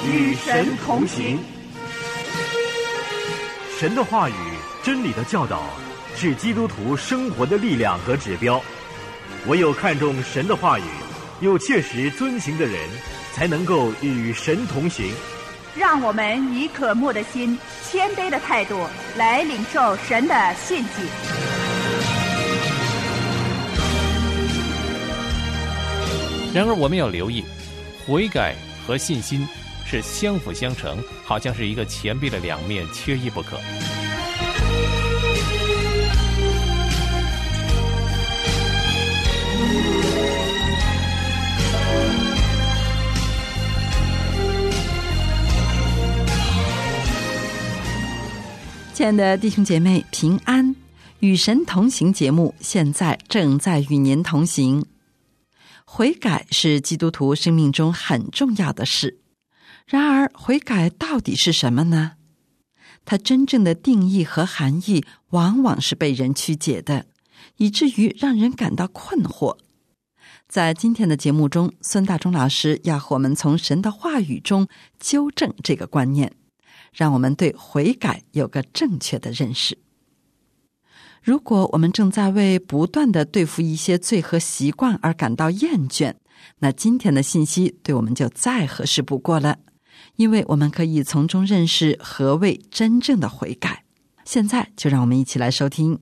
与神同行。 神的话语、真理的教导，是基督徒生活的力量和指标。唯有看重神的话语，又切实遵行的人，才能够与神同行。 让我们以渴慕的心、谦卑的态度来领受神的信息。 然而我们要留意，悔改和信心是相辅相成，好像是一个钱币的两面，缺一不可。 亲爱的弟兄姐妹，平安！与神同行节目现在正在与您同行。悔改是基督徒生命中很重要的事。然而，悔改到底是什么呢？它真正的定义和含义往往是被人曲解的，以至于让人感到困惑。在今天的节目中，孙大中老师要和我们从神的话语中纠正这个观念，让我们对悔改有个正确的认识。如果我们正在为不断地对付一些罪和习惯而感到厌倦，那今天的信息对我们就再合适不过了，因为我们可以从中认识何谓真正的悔改。现在就让我们一起来收听。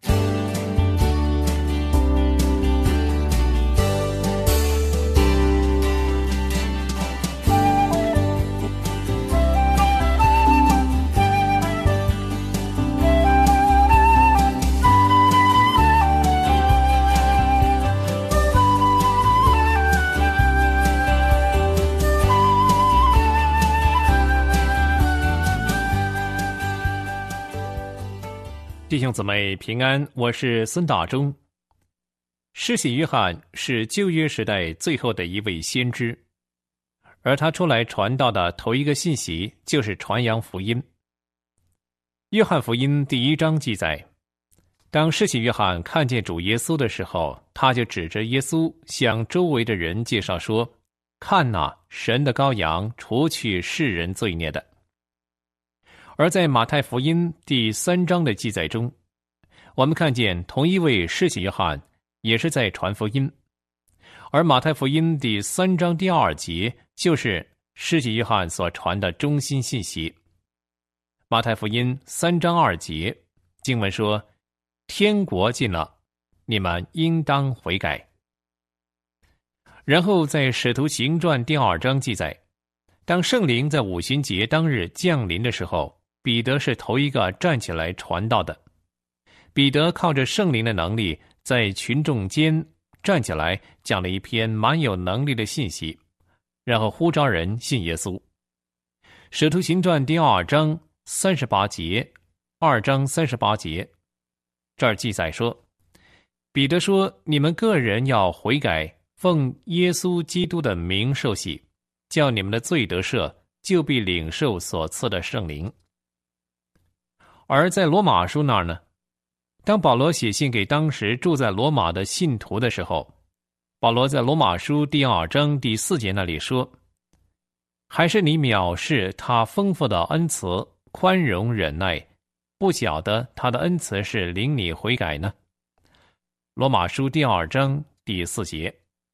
弟兄姊妹平安，我是孙大中。施洗约翰是旧约时代最后的一位先知，而他出来传道的头一个信息就是传扬福音。约翰福音第1章记载，当施洗约翰看见主耶稣的时候，他就指着耶稣向周围的人介绍说：看哪，神的羔羊，除去世人罪孽的。而在马太福音第3章的记载中，我们看见同一位施洗约翰也是在传福音，而马太福音第3章第2节就是施洗约翰所传的中心信息。马太福音3章2节经文说：天国近了，你们应当悔改。然后在使徒行传第2章记载，当圣灵在五旬节当日降临的时候，彼得是头一个站起来传道的。彼得靠着圣灵的能力，在群众间站起来，讲了一篇蛮有能力的信息，然后呼召人信耶稣。使徒行传第2章38节，2章38节，这儿记载说，彼得说：你们个人要悔改，奉耶稣基督的名受洗，叫你们的罪得赦，就必领受所赐的圣灵。而在罗马书那儿呢，当保罗写信给当时住在罗马的信徒的时候，保罗在罗马书第2章第4节那里说：还是你藐视他丰富的恩慈、宽容忍耐，不晓得他的恩慈是领你悔改呢？罗马书第2章第4节。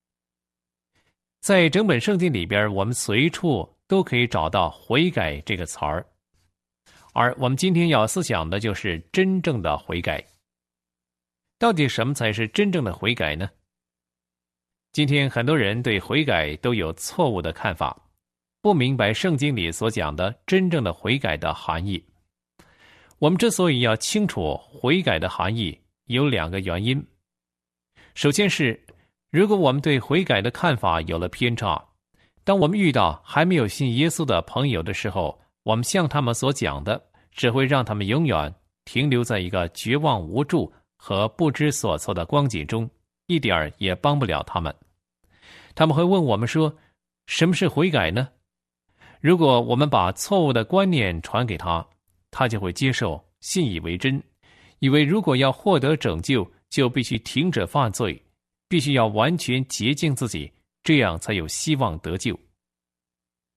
在整本圣经里边，我们随处都可以找到悔改这个词儿，而我们今天要思想的就是真正的悔改。到底什么才是真正的悔改呢？今天很多人对悔改都有错误的看法，不明白圣经里所讲的真正的悔改的含义。我们之所以要清楚悔改的含义，有2个原因。首先是，如果我们对悔改的看法有了偏差，当我们遇到还没有信耶稣的朋友的时候，我们向他们所讲的，只会让他们永远停留在一个绝望无助和不知所措的光景中，一点儿也帮不了他们。他们会问我们说：什么是悔改呢？如果我们把错误的观念传给他，他就会接受，信以为真，以为如果要获得拯救，就必须停止犯罪，必须要完全洁净自己，这样才有希望得救。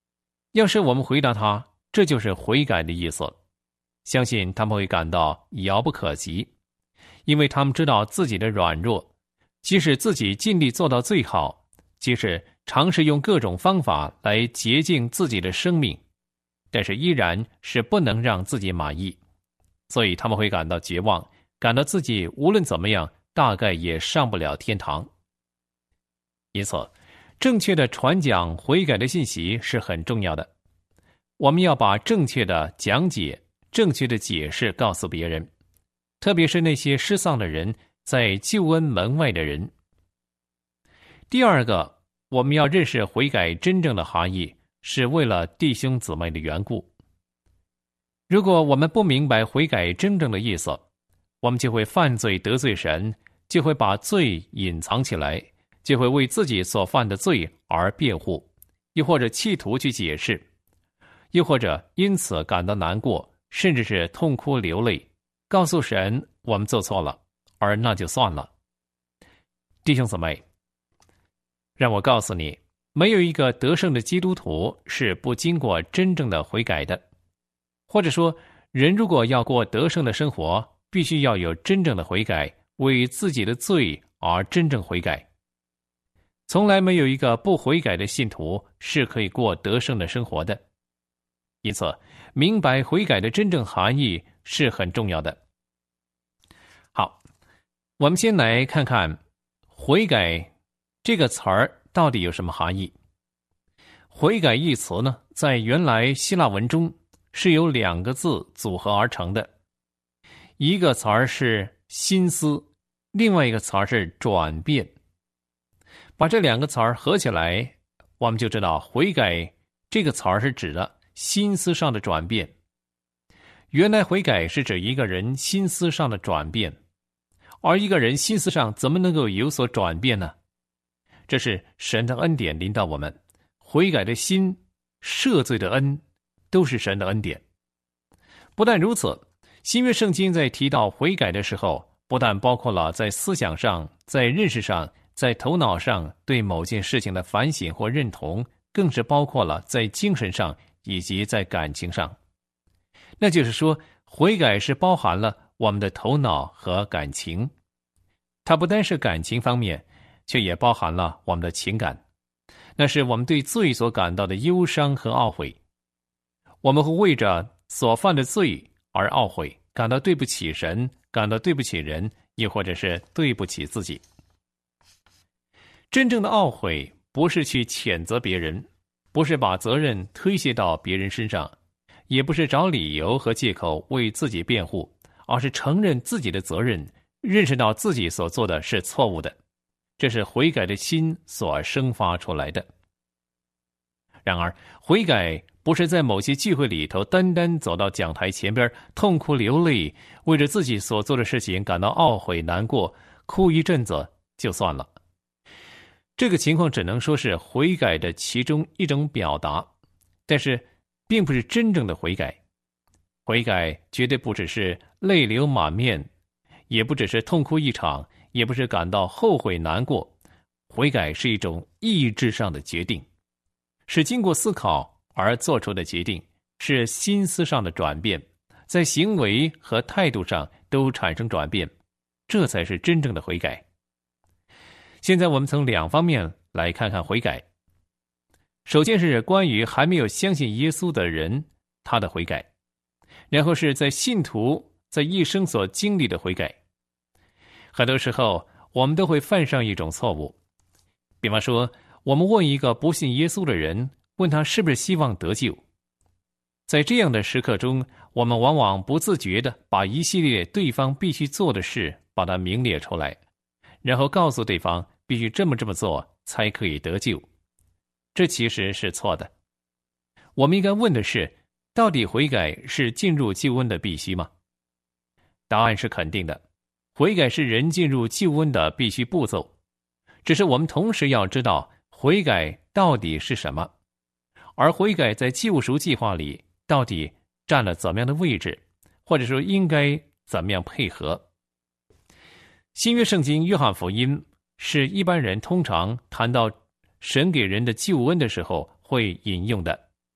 要是我们回答他这就是悔改的意思，相信他们会感到遥不可及，因为他们知道自己的软弱，即使自己尽力做到最好，即使尝试用各种方法来洁净自己的生命，但是依然是不能让自己满意，所以他们会感到绝望，感到自己无论怎么样大概也上不了天堂。因此正确的传讲悔改的信息是很重要的，我们要把正确的讲解、正确的解释告诉别人，特别是那些失丧的人，在救恩门外的人。第二个，我们要认识悔改真正的含义，是为了弟兄姊妹的缘故。如果我们不明白悔改真正的意思，我们就会犯罪得罪神，就会把罪隐藏起来，就会为自己所犯的罪而辩护，又或者企图去解释，又或者因此感到难过，甚至是痛哭流泪，告诉神我们做错了，而那就算了。弟兄姊妹，让我告诉你，没有一个得胜的基督徒是不经过真正的悔改的。或者说，人如果要过得胜的生活，必须要有真正的悔改，为自己的罪而真正悔改。从来没有一个不悔改的信徒是可以过得胜的生活的。因此，明白悔改的真正含义是很重要的。好，我们先来看看悔改这个词儿到底有什么含义。悔改一词呢，在原来希腊文中是由两个字组合而成的，一个词儿是心思，另外一个词儿是转变。把这两个词儿合起来，我们就知道悔改这个词儿是指的心思上的转变。原来悔改是指一个人心思上的转变，而一个人心思上怎么能够有所转变呢？这是神的恩典临到我们，悔改的心、赦罪的恩都是神的恩典。不但如此，新约圣经在提到悔改的时候，不但包括了在思想上、在认识上、在头脑上对某件事情的反省或认同，更是包括了在精神上以及在感情上。那就是说，悔改是包含了我们的头脑和感情，它不单是感情方面，却也包含了我们的情感，那是我们对罪所感到的忧伤和懊悔。我们会为着所犯的罪而懊悔，感到对不起神，感到对不起人，又或者是对不起自己。真正的懊悔不是去谴责别人，不是把责任推卸到别人身上，也不是找理由和借口为自己辩护，而是承认自己的责任，认识到自己所做的是错误的。这是悔改的心所生发出来的。然而，悔改不是在某些聚会里头单单走到讲台前边痛哭流泪，为着自己所做的事情感到懊悔难过，哭一阵子就算了。这个情况只能说是悔改的其中一种表达，但是并不是真正的悔改。悔改绝对不只是泪流满面，也不只是痛哭一场，也不是感到后悔难过。悔改是一种意志上的决定，是经过思考而做出的决定，是心思上的转变，在行为和态度上都产生转变，这才是真正的悔改。现在我们从两方面来看看悔改。首先是关于还没有相信耶稣的人，他的悔改，然后是在信徒在一生所经历的悔改。很多时候我们都会犯上一种错误，比方说我们问一个不信耶稣的人，问他是不是希望得救。在这样的时刻中，我们往往不自觉地把一系列对方必须做的事把它明列出来，然后告诉对方必须这么做才可以得救。这其实是错的。我们应该问的是，到底悔改是进入救恩的必须吗？答案是肯定的，悔改是人进入救恩的必须步骤。只是我们同时要知道悔改到底是什么，而悔改在救赎计划里到底占了怎么样的位置，或者说应该怎么样配合。新约圣经约翰福音是一般人通常谈到神给人的救恩的时候会引用的，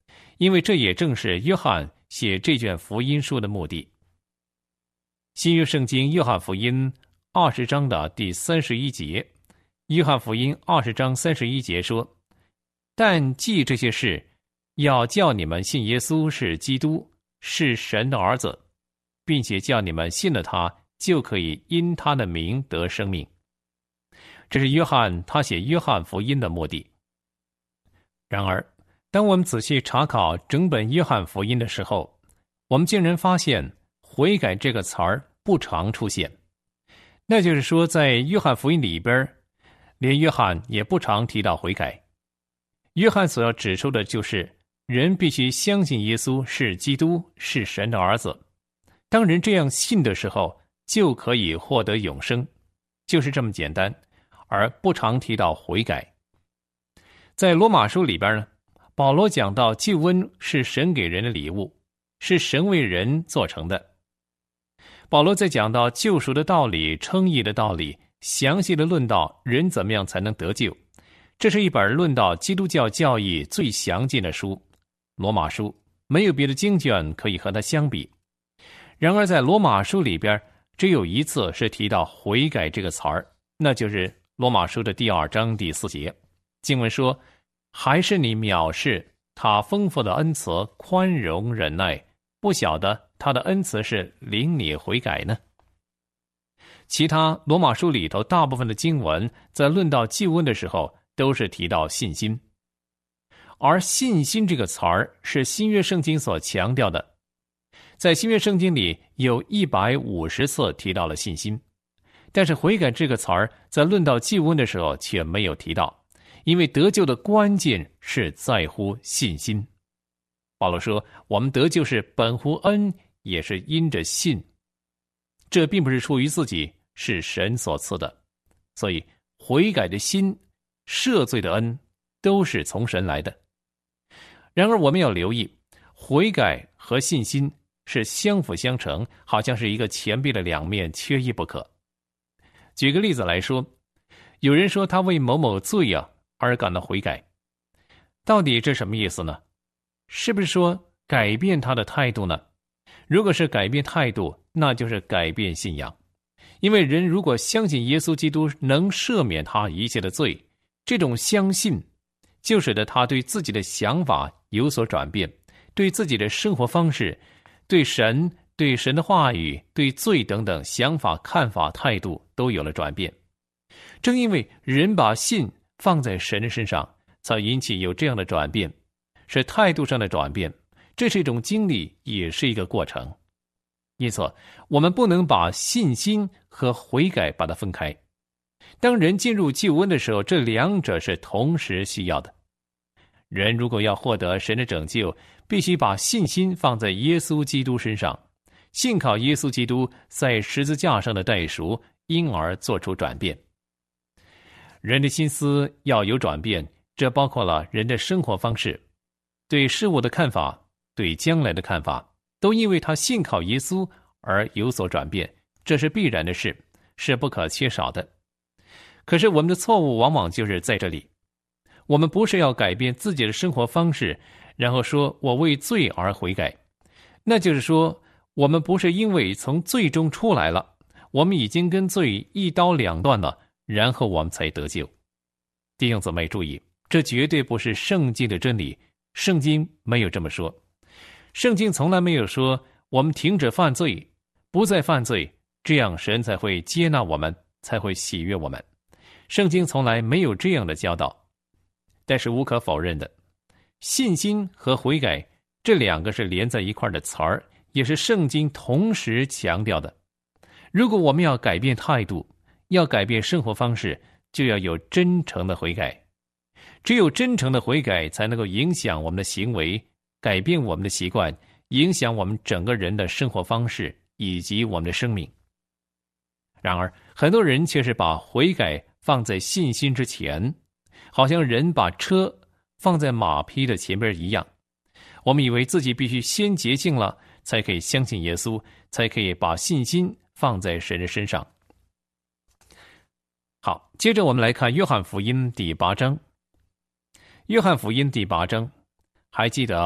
因为这也正是约翰写这卷福音书的目的。新约圣经约翰福音20章的第31节，约翰福音20章31节说：但记这些事，要叫你们信耶稣是基督，是神的儿子，并且叫你们信了他，就可以因他的名得生命。这是约翰他写约翰福音的目的。然而，当我们仔细查考整本约翰福音的时候，我们竟然发现悔改这个词儿不常出现。那就是说，在约翰福音里边，连约翰也不常提到悔改。约翰所要指出的就是，人必须相信耶稣是基督，是神的儿子。当人这样信的时候，就可以获得永生，就是这么简单，而不常提到悔改。在罗马书里边呢，保罗讲到救恩是神给人的礼物，是神为人做成的。保罗在讲到救赎的道理、称义的道理，详细的论到人怎么样才能得救。这是一本论到基督教教义最详尽的书，罗马书没有别的经卷可以和它相比。然而在罗马书里边，只有一次是提到悔改这个词儿，那就是罗马书的第2章第4节。经文说：还是你藐视他丰富的恩慈、宽容忍耐，不晓得他的恩慈是领你悔改呢？其他罗马书里头大部分的经文在论到救恩的时候都是提到信心，而信心这个词儿是新约圣经所强调的。在新约圣经里有150次提到了信心，但是悔改这个词儿在论到救恩的时候却没有提到，因为得救的关键是在乎信心。保罗说，我们得救是本乎恩，也是因着信。这并不是出于自己，是神所赐的。所以悔改的心、赦罪的恩都是从神来的。然而我们要留意，悔改和信心是相辅相成，好像是一个钱币的两面，缺一不可。举个例子来说，有人说他为某某罪而感到悔改，到底这什么意思呢？是不是说改变他的态度呢？如果是改变态度，那就是改变信仰。因为人如果相信耶稣基督能赦免他一切的罪，这种相信就使得他对自己的想法有所转变，对自己的生活方式、对神的话语、对罪等等想法、看法、态度都有了转变。正因为人把信放在神的身上，才引起有这样的转变，是态度上的转变。这是一种经历，也是一个过程。因此，我们不能把信心和悔改把它分开。当人进入救恩的时候，这两者是同时需要的。人如果要获得神的拯救，必须把信心放在耶稣基督身上，信靠耶稣基督在十字架上的代赎，因而做出转变。人的心思要有转变，这包括了人的生活方式、对事物的看法、对将来的看法，都因为他信靠耶稣而有所转变，这是必然的事，是不可缺少的。可是我们的错误往往就是在这里，我们不是要改变自己的生活方式，然后说我为罪而悔改，那就是说我们不是因为从罪中出来了，我们已经跟罪一刀两断了，然后我们才得救。弟兄姊妹注意，这绝对不是圣经的真理，圣经没有这么说。圣经从来没有说我们停止犯罪，不再犯罪，这样神才会接纳我们，才会喜悦我们。圣经从来没有这样的教导。但是无可否认的，信心和悔改这两个是连在一块的词儿，也是圣经同时强调的。如果我们要改变态度，要改变生活方式，就要有真诚的悔改。只有真诚的悔改才能够影响我们的行为，改变我们的习惯，影响我们整个人的生活方式以及我们的生命。然而很多人却是把悔改放在信心之前，好像人把车放在马匹的前边一样。我们以为自己必须先洁净了，才可以相信耶稣，才可以把信心放在神的身上。好，接着我们来看约翰福音第8章。约翰福音第8章，还记得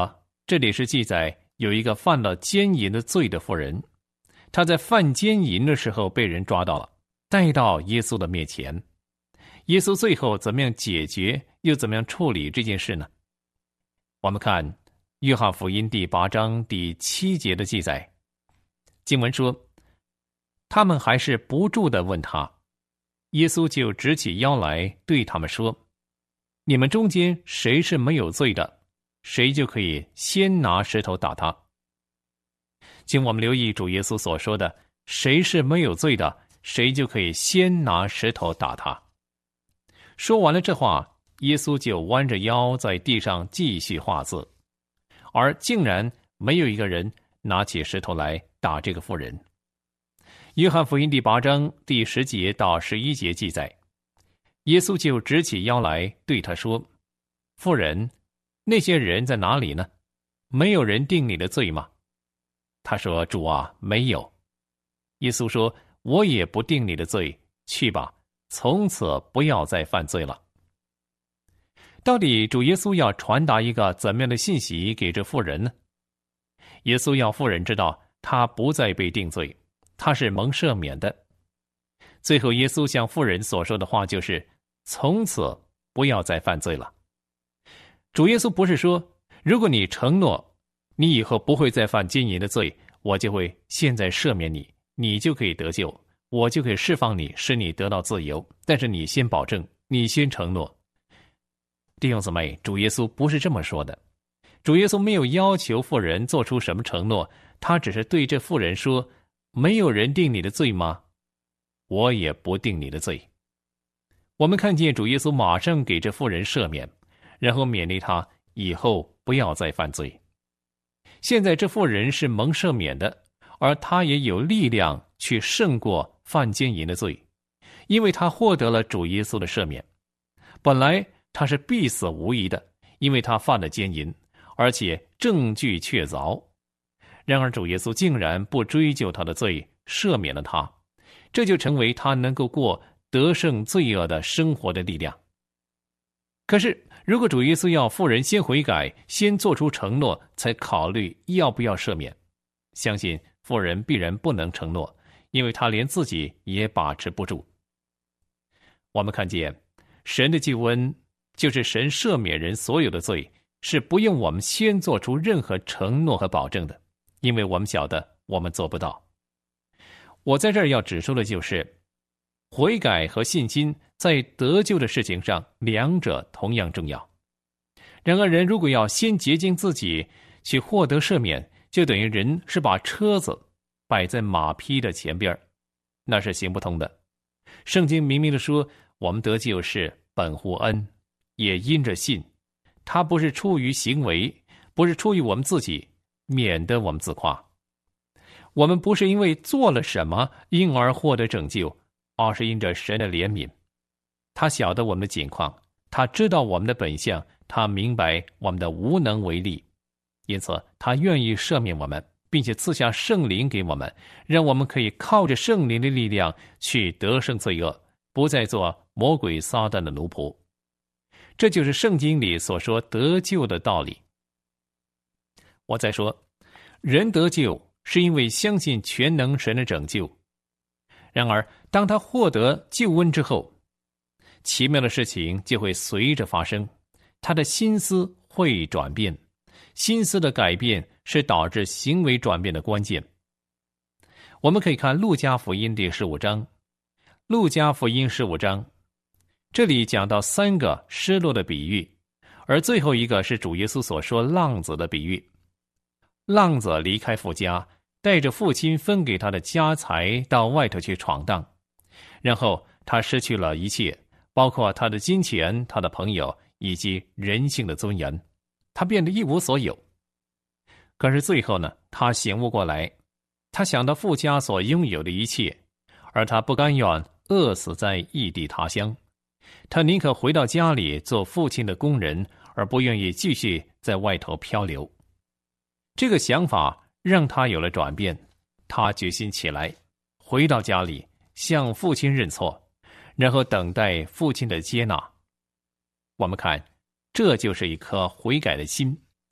这里是记载有一个犯了奸淫的罪的妇人，她在犯奸淫的时候被人抓到了，带到耶稣的面前。耶稣最后怎么样解决，又怎么样处理这件事呢？我们看约翰福音第8章第7节的记载，经文说，他们还是不住地问他，耶稣就直起腰来对他们说，你们中间谁是没有罪的，谁就可以先拿石头打他。请我们留意主耶稣所说的，谁是没有罪的，谁就可以先拿石头打他。说完了这话，耶稣就弯着腰在地上继续画字，而竟然没有一个人拿起石头来打这个妇人。约翰福音第8章第10节到11节记载，耶稣就直起腰来对他说，妇人，那些人在哪里呢？没有人定你的罪吗？他说，主啊，没有。耶稣说，我也不定你的罪，去吧，从此不要再犯罪了。到底主耶稣要传达一个怎么样的信息给这妇人呢？耶稣要妇人知道，他不再被定罪，他是蒙赦免的。最后耶稣向妇人所说的话就是，从此不要再犯罪了。主耶稣不是说，如果你承诺你以后不会再犯奸淫的罪，我就会现在赦免你，你就可以得救，我就可以释放你，使你得到自由，但是你先保证，你先承诺。弟兄姊妹，主耶稣不是这么说的。主耶稣没有要求妇人做出什么承诺，他只是对这妇人说，没有人定你的罪吗？我也不定你的罪。我们看见主耶稣马上给这妇人赦免，然后勉励他以后不要再犯罪。现在这妇人是蒙赦免的，而他也有力量去胜过犯奸淫的罪，因为他获得了主耶稣的赦免。本来他是必死无疑的，因为他犯了奸淫，而且证据确凿。然而主耶稣竟然不追究他的罪，赦免了他，这就成为他能够过得胜罪恶的生活的力量。可是如果主耶稣要妇人先悔改，先做出承诺，才考虑要不要赦免，相信妇人必然不能承诺，因为他连自己也把持不住。我们看见神的救恩就是神赦免人所有的罪，是不用我们先做出任何承诺和保证的，因为我们晓得我们做不到。我在这儿要指出的就是，悔改和信心在得救的事情上，两者同样重要。然而人如果要先洁净自己去获得赦免，就等于人是把车子摆在马匹的前边，那是行不通的。圣经明明的说，我们得救是本乎恩，也因着信，它不是出于行为，不是出于我们自己，免得我们自夸。我们不是因为做了什么因而获得拯救，而是因着神的怜悯。他晓得我们的境况，他知道我们的本相，他明白我们的无能为力，因此他愿意赦免我们，并且赐下圣灵给我们，让我们可以靠着圣灵的力量去得胜罪恶，不再做魔鬼撒旦的奴仆。这就是圣经里所说得救的道理。我再说，人得救是因为相信全能神的拯救。然而当他获得救恩之后，奇妙的事情就会随着发生，他的心思会转变，心思的改变是导致行为转变的关键。我们可以看路加福音第15章。路加福音15章这里讲到3个失落的比喻，而最后一个是主耶稣所说浪子的比喻。浪子离开父家，带着父亲分给他的家财到外头去闯荡，然后他失去了一切，包括他的金钱、他的朋友以及人性的尊严，他变得一无所有。可是最后呢，他醒悟过来，他想到父家所拥有的一切，而他不甘愿饿死在异地他乡，他宁可回到家里做父亲的工人，而不愿意继续在外头漂流。这个想法让他有了转变，他决心起来，回到家里向父亲认错，然后等待父亲的接纳。我们看，这就是一颗悔改的心，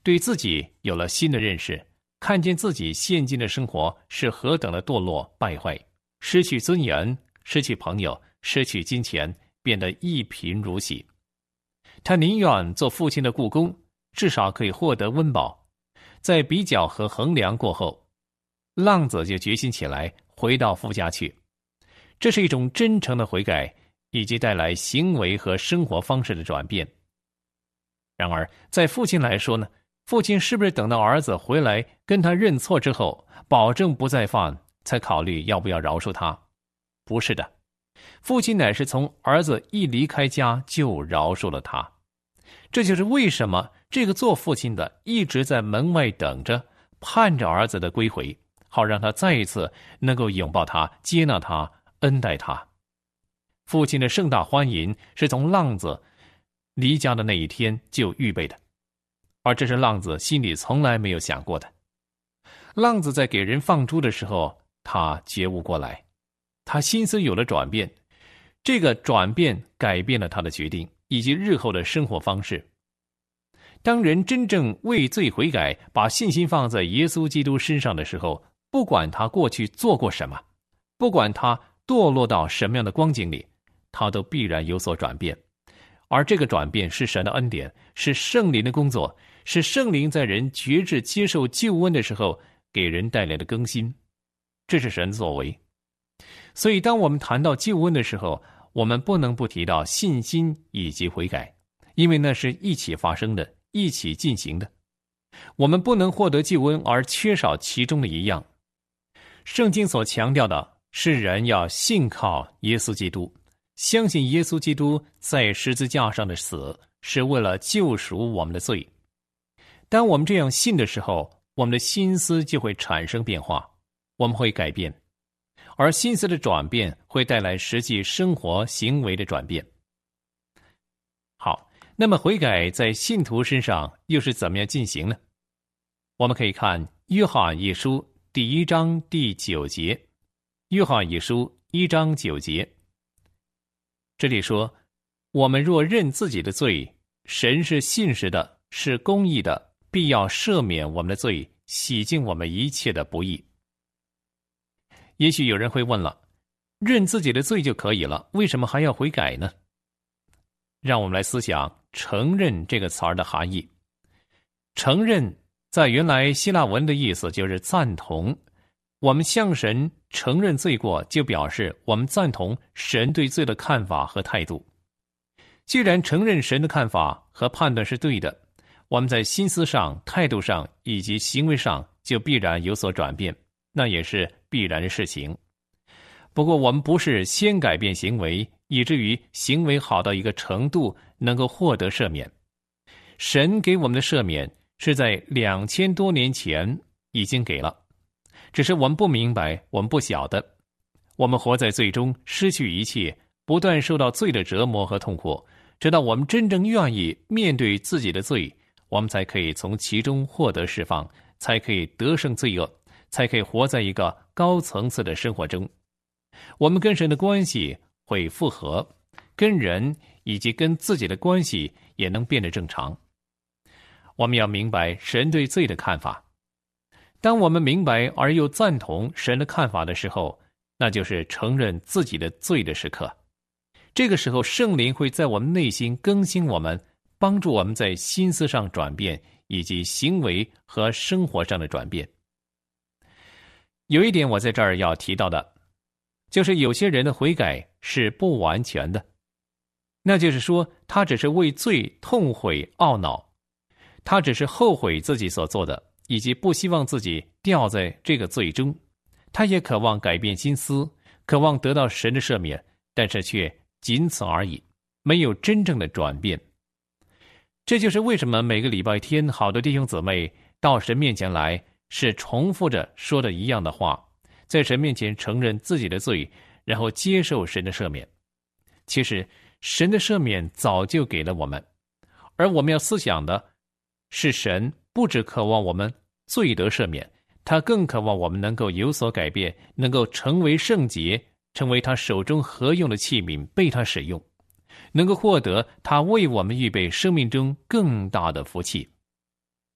对自己有了新的认识，看见自己现今的生活是何等的堕落败坏，失去尊严，失去朋友，失去金钱，变得一贫如洗。他宁愿做父亲的雇工，至少可以获得温饱。在比较和衡量过后，浪子就决心起来回到父家去。这是一种真诚的悔改，以及带来行为和生活方式的转变。然而在父亲来说呢，父亲是不是等到儿子回来跟他认错之后，保证不再犯，才考虑要不要饶恕他？不是的，父亲乃是从儿子一离开家就饶恕了他。这就是为什么这个做父亲的一直在门外等着，盼着儿子的归回，好让他再一次能够拥抱他，接纳他，恩待他。父亲的盛大欢迎是从浪子离家的那一天就预备的，而这是浪子心里从来没有想过的。浪子在给人放猪的时候，他觉悟过来，他心思有了转变，这个转变改变了他的决定以及日后的生活方式。当人真正为罪悔改，把信心放在耶稣基督身上的时候，不管他过去做过什么，不管他堕落到什么样的光景里，他都必然有所转变。而这个转变是神的恩典，是圣灵的工作，是圣灵在人觉知接受救恩的时候给人带来的更新，这是神作为。所以当我们谈到救恩的时候，我们不能不提到信心以及悔改，因为那是一起发生的，一起进行的。我们不能获得救恩而缺少其中的一样。圣经所强调的是人要信靠耶稣基督，相信耶稣基督在十字架上的死是为了救赎我们的罪。当我们这样信的时候，我们的心思就会产生变化，我们会改变，而心思的转变会带来实际生活行为的转变。好，那么悔改在信徒身上又是怎么样进行呢？我们可以看约翰一书第1章第9节，约翰一书1章9节，这里说，我们若认自己的罪，神是信实的，是公义的，必要赦免我们的罪，洗净我们一切的不义。也许有人会问了，认自己的罪就可以了，为什么还要悔改呢？让我们来思想承认这个词儿的含义。承认在原来希腊文的意思就是赞同，我们向神承认罪过，就表示我们赞同神对罪的看法和态度。既然承认神的看法和判断是对的，我们在心思上、态度上以及行为上就必然有所转变，那也是必然的事情。不过我们不是先改变行为，以至于行为好到一个程度能够获得赦免。神给我们的赦免是在2000多年前已经给了，只是我们不明白，我们不晓得。我们活在罪中，失去一切，不断受到罪的折磨和痛苦，直到我们真正愿意面对自己的罪，我们才可以从其中获得释放，才可以得胜罪恶，才可以活在一个高层次的生活中。我们跟神的关系会复合，跟人以及跟自己的关系也能变得正常。我们要明白神对罪的看法。当我们明白而又赞同神的看法的时候，那就是承认自己的罪的时刻。这个时候，圣灵会在我们内心更新我们，帮助我们在心思上转变，以及行为和生活上的转变。有一点我在这儿要提到的，就是有些人的悔改是不完全的，那就是说，他只是为罪痛悔懊恼，他只是后悔自己所做的，以及不希望自己掉在这个罪中。他也渴望改变心思，渴望得到神的赦免，但是却仅此而已，没有真正的转变。这就是为什么每个礼拜天好多弟兄姊妹到神面前来，是重复着说的一样的话，在神面前承认自己的罪，然后接受神的赦免。其实神的赦免早就给了我们，而我们要思想的是，神不只渴望我们罪得赦免，他更渴望我们能够有所改变，能够成为圣洁，成为他手中合用的器皿，被他使用，能够获得他为我们预备生命中更大的福气。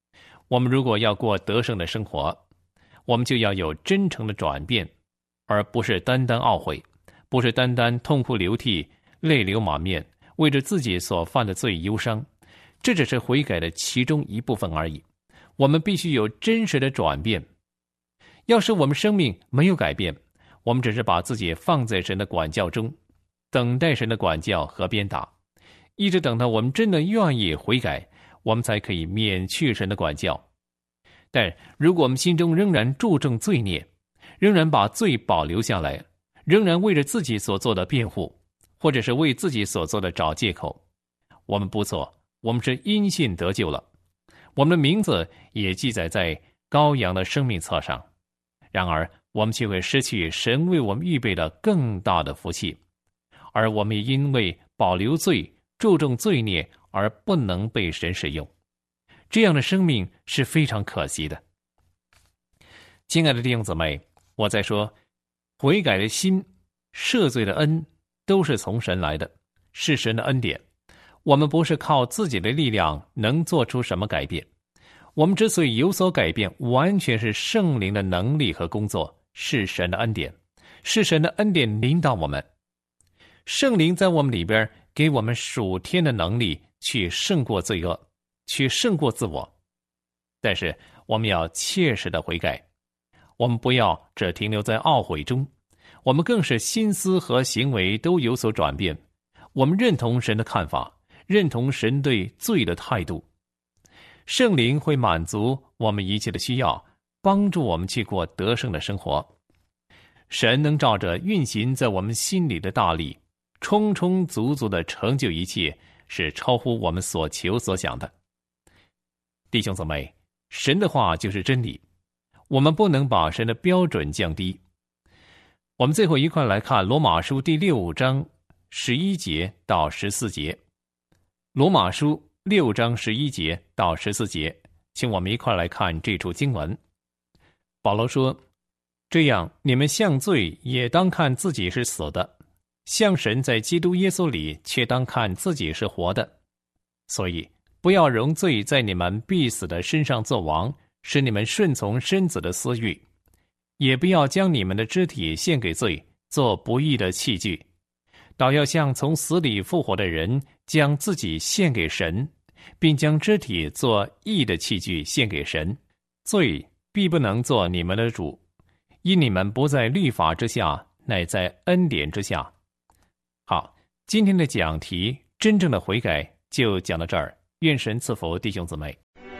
我们如果要过得胜的生活，我们就要有真诚的转变，而不是单单懊悔，不是单单痛哭流涕、泪流满面，为着自己所犯的罪忧伤。这只是悔改的其中一部分而已。我们必须有真实的转变。要是我们生命没有改变，我们只是把自己放在神的管教中，等待神的管教和鞭打，一直等到我们真的愿意悔改，我们才可以免去神的管教。但如果我们心中仍然注重罪孽，仍然把罪保留下来，仍然为着自己所做的辩护，或者是为自己所做的找借口，我们不错，我们是因信得救了，我们的名字也记载在羔羊的生命册上。然而我们却会失去神为我们预备的更大的福气，而我们也因为保留罪、注重罪孽而不能被神使用。这样的生命是非常可惜的。亲爱的弟兄姊妹，我在说，悔改的心、赦罪的恩都是从神来的，是神的恩典。我们不是靠自己的力量能做出什么改变，我们之所以有所改变，完全是圣灵的能力和工作，是神的恩典，是神的恩典领导我们。圣灵在我们里边给我们属天的能力，去胜过罪恶，去胜过自我。但是我们要切实的悔改，我们不要只停留在懊悔中，我们更是心思和行为都有所转变。我们认同神的看法，认同神对罪的态度。圣灵会满足我们一切的需要，帮助我们去过得胜的生活。神能照着运行在我们心里的大力，充充足足的成就一切，是超乎我们所求所想的。弟兄姊妹，神的话就是真理，我们不能把神的标准降低。我们最后一块来看罗马书第6章11节到14节。罗马书6章11节到14节，请我们一块来看这处经文。保罗说，这样你们向罪也当看自己是死的，向神在基督耶稣里却当看自己是活的。所以不要容罪在你们必死的身上作王，使你们顺从身子的私欲，也不要将你们的肢体献给罪，做不义的器具，倒要像从死里复活的人，将自己献给神，并将肢体做义的器具献给神。罪必不能做你们的主，因你们不在律法之下，乃在恩典之下。好，今天的讲题真正的悔改就讲到这儿，愿神赐福弟兄姊妹。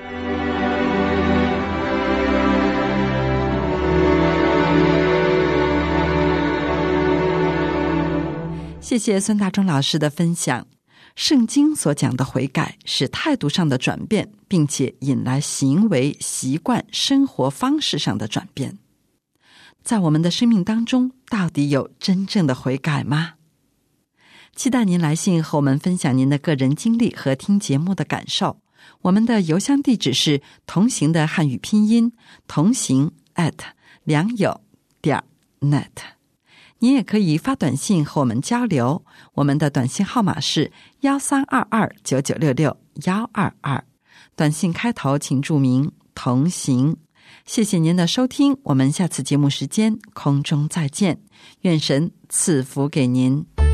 谢谢孙大中老师的分享。圣经所讲的悔改是态度上的转变，并且引来行为、习惯、生活方式上的转变。在我们的生命当中，到底有真正的悔改吗？期待您来信和我们分享您的个人经历和听节目的感受。我们的邮箱地址是同行的汉语拼音同行@良友.net。您也可以发短信和我们交流，我们的短信号码是13229966-122，短信开头请注明同行。谢谢您的收听，我们下次节目时间空中再见，愿神赐福给您。